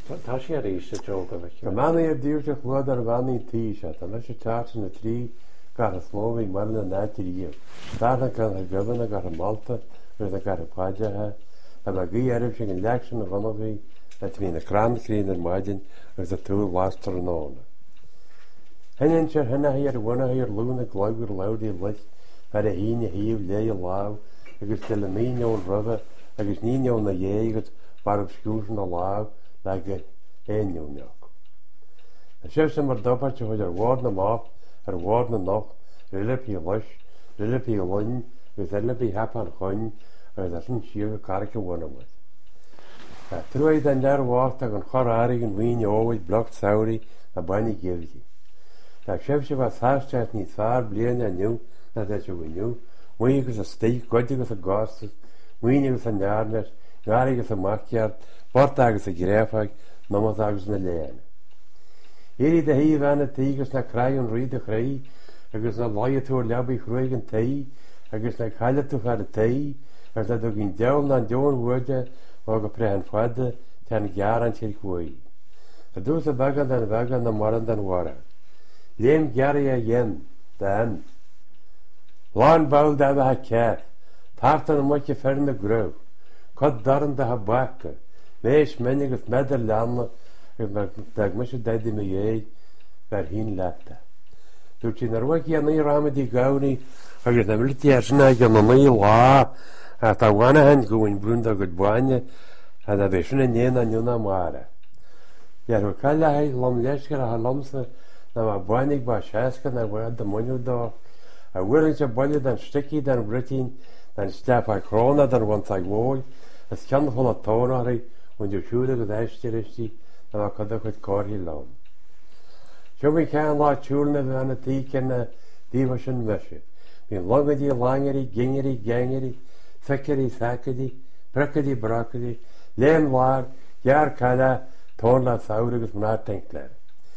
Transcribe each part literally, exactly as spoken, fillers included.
Tá sé ar éiste tróga bheith. Go manna ar dúirte chluad ar bhaí tíise, Tá me sé táta na trí gar a smóí mar na náitiríomh. Tána gan a gobanna gar a Malta ar a gar a páidethe, a bheit gí airh sin an leach na bhanahí a hí na cránchrín ar maidin agus a túil lástar an ána. Heinn sé hena ar bhna ar lúna glágur ledaí leis ar a híine híomh lé láh agus til le míón rubh agus níón na dhégad bar op sciúsan na láh le go éonneach. A sé sem mar dobarte chuid ar bhád na má ar bhád na nach, rilipí leis, rilipí lein, agus rilipí hepa an chuin agus a sin siú go carcha bhna. Trúid an learhácht ag an choráí an mhaoine óhaid blocht saoirí a bainnig géirtí. Tá sibh se bh sáisteat ní fear bliana aniu na de se bhiniu, muí agus a stéich goide agus a gástas, muoine agus a nearnes, gáir agus a maciart, bort agus a gréfaig, nómas agus na léana. Éirí de hí bhena tígus na craig an riad a chraí, agus na láide túair lebaí chruig an taí, agus na chaile tú fer a taí, agus na do gin deall na deoin bhuide ó go pre an fáide tean gear an tíir chuí. A dús a bagan an bhegan na maran den wara. Léim gearí a dhéan, dan. Láin bail da bheit ceart, táta na muice fer na gribh, cod daran da ha bacha, méis menne agus medar leanna agus dag mu sé daidí me dhé ver hín leta. Dúir sin ar bhaid an í ramadí ganí agus na miltí ar sinna gan na í lá a tá bhhaine hen gohain brúnda go bhaine a na bheith sinna néana nniuna mara. Dear go caiile lom leiscar a ha lomsa na má bhainnig ba seaca na bhfuil do muú dá, a bhuiann se bailad an sticí den britín den stepa chróna den bhaint bhóil, as cean chola tónaí ón dú siúla go éisteiristí na má chuda chud cóirí lám. Seo mí cean lá túúlna bhena tí cinna díha sin meise. Bhín logadí langarí, gingarí, gangarí, sicirí, sacadí, brecadí, bracadí, léon lár, gear caiile, tónla saoir agus mná tenkléir.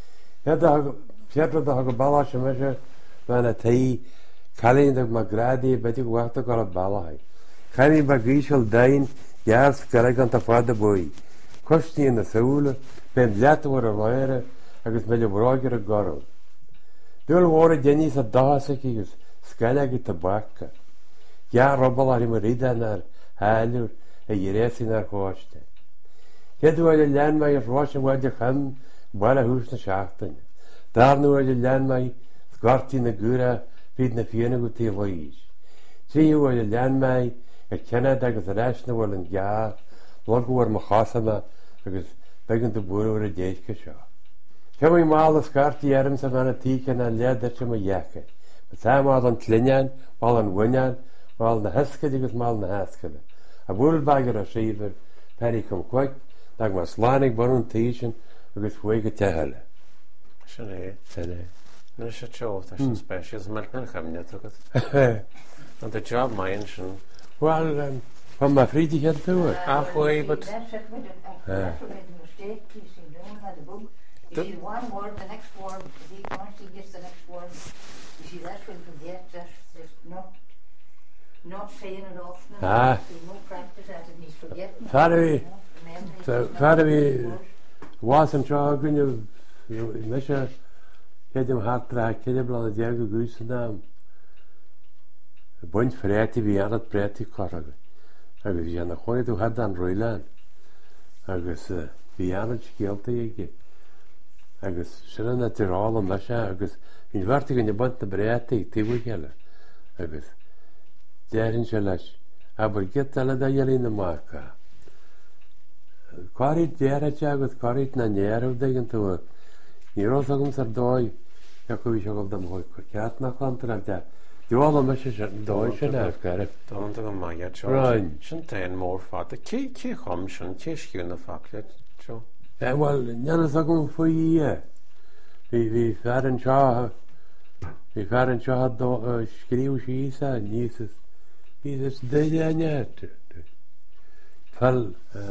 Fiadra a go bailá sem meise bhena taí chalíonn má gradí beidir gohachtta go a bailhaid. Chaí ba gíisiil dain geas garag an tá fáda buí. Costíí na saola, ben leatahar a léire agus meile bhráigear a gorú. Dúil hóra déní a dásaigh agus scaile tabbacha. Gear robbal ar mar ridan ar háúr a dhérésin ar cháiste. Headúil lean mai ar rásin bhaide chum bailile hús na seachtain. Darnúil lean mai sgartí na gúra bhíd na fianana go tí bhaís. Tríúil lean mai ar cenad agus a reisna bhfuil an gear, logúir mo chasama agus began do búir a déisce seo. Ceim í mála scartaí arm sa bhena tíce na leadar sem a dhecha. Ba tá máil an tlinean, máil an bhuinean, máil na hescad agus máil na hescada. A bhúil bagar a síomhar perí chum chuig, ag mar sláinnig bunún tíisin agus fuig go teheile. Sin é. Sin é. Nu sé teo tá sin spéisios mar na chamne tugad. An de job main sin. Well, van my vriendje gaat doen. Halfway, but... That's it with it. That's what made the mistake. You see, no one had a book. You see one word, the next word, he once he gets the next word. You see, that's what you forget. That's just not, not saying it often. Ah. There's no practice at it, and he's forgetting. Vader, So, vader, we wasn't talking to Misha. Had him hard track, had him on the Diego Goose and them. A bunch of pretty, we had a pretty car. Agus bhí anna chuir tú had an roileán agus bhí anna scialta ige agus sinna na tíráil an leise agus bhín bharrta go bant na breata ag tíbú heile agus déirinn se leis aber get eile a dhéirí na marca. Cáiríd déirite agus cáiríd na néarmh dagan tú ní rás agam ar dóid a chu bhí se go dam chuid chu ceart nach chuantar de Dúála me sé dóid sin ar gar. Dónta go maiad seo. Right. Sin taon mór fada. Cí cí chum sin, cí sciúna facliad seo. Eh, well, neannas agam faoi é. Bhí bhí fear an seo bhí fear an seo scríú sí sa níos níos déide aine. Fel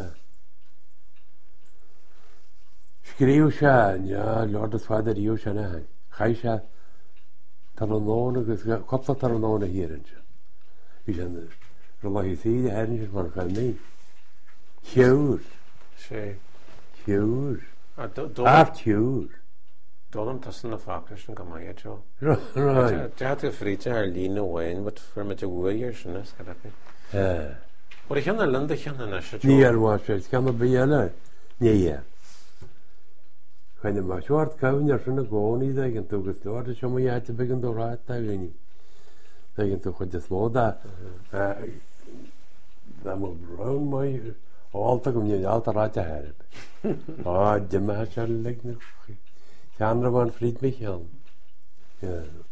scríú se ne Lordas fada ríú se na chai se tar an nóna agus copla tar an nóna híann se. Bhí sin ro láithí sí a heann mar chail mí. Cheúr. sé Siúr. Ar siúr. Dólam tasan na fácras an go maiad seo. Right. Dead go fríte ar lína bhhain, but for me to bhuair sin is go rapi. Eh. But I cheanna linda cheanna na se Ní ar bháis, ceanna bíana. Ní é. Chine má seoirt cabhinn ar sinna gcónaí ag an tugus leir se maiite be an dórát a ghaní. Ag an tu chuid is móda. Na mo brun mai áalta go mne alta ráte herb. Á, dimme se le na cheanra bhain fríd mé chean.